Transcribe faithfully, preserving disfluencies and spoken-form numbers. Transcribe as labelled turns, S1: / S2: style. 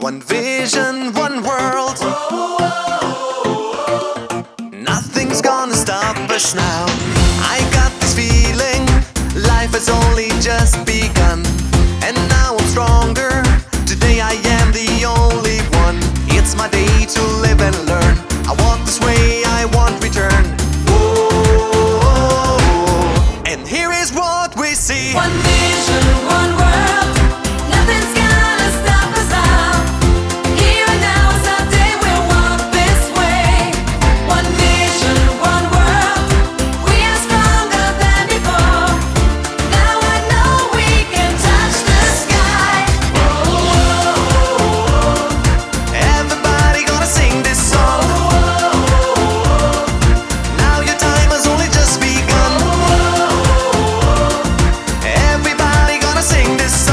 S1: One vision, one world. Nothing's gonna stop us now. I got this feeling life has only just begun.